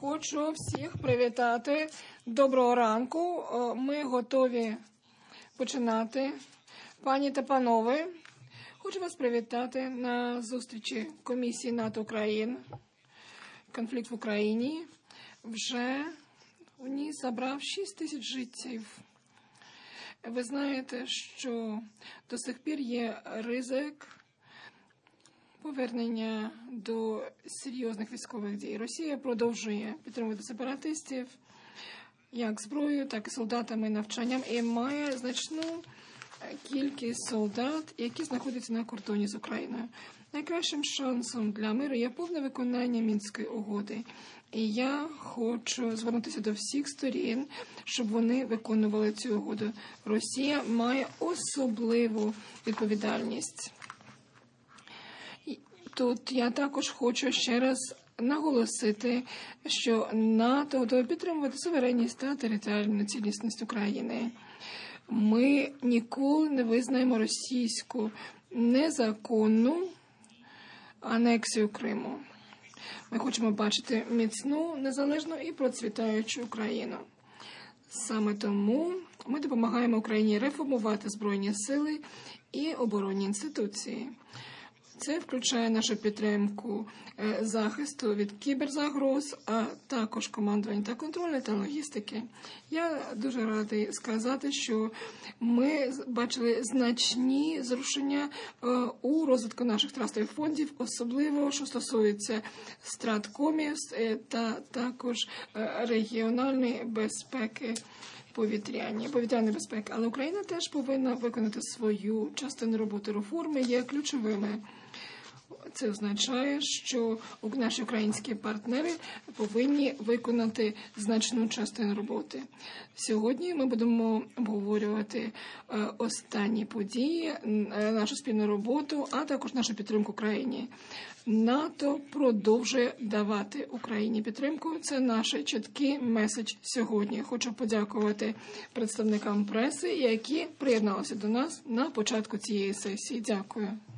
Хочу всіх привітати. Доброго ранку. Ми готові починати. Пані та панове, хочу вас привітати на зустрічі Комісії НАТО Україн. Конфлікт в Україні вже у ній забрав 6 тисяч життів. Ви знаєте, що до сих пір є ризик повернення до серйозних військових дій. Росія продовжує підтримувати сепаратистів як зброєю, так і солдатами, навчанням, і має значну кількість солдат, які знаходяться на кордоні з Україною. Найкращим шансом для миру є повне виконання Мінської угоди. І я хочу звернутися до всіх сторін, щоб вони виконували цю угоду. Росія має особливу відповідальність. Тут я також хочу ще раз наголосити, що НАТО готове підтримувати суверенність та територіальну цілісність України. Ми ніколи не визнаємо російську незаконну анексію Криму. Ми хочемо бачити міцну, незалежну і процвітаючу Україну. Саме тому ми допомагаємо Україні реформувати Збройні сили і оборонні інституції. Це включає нашу підтримку захисту від кіберзагроз, а також командування та контролю та логістики. Я дуже радий сказати, що ми бачили значні зрушення у розвитку наших трастових фондів, особливо, що стосується страткомів та також регіональної безпеки. Повітряної безпеки. Але Україна теж повинна виконати свою частину роботи. Реформи є ключовими. Це означає, що наші українські партнери повинні виконати значну частину роботи. Сьогодні ми будемо обговорювати останні події, нашу спільну роботу, а також нашу підтримку Україні. НАТО продовжує давати Україні підтримку. Це наш чіткий меседж сьогодні. Хочу подякувати представникам преси, які приєдналися до нас на початку цієї сесії. Дякую.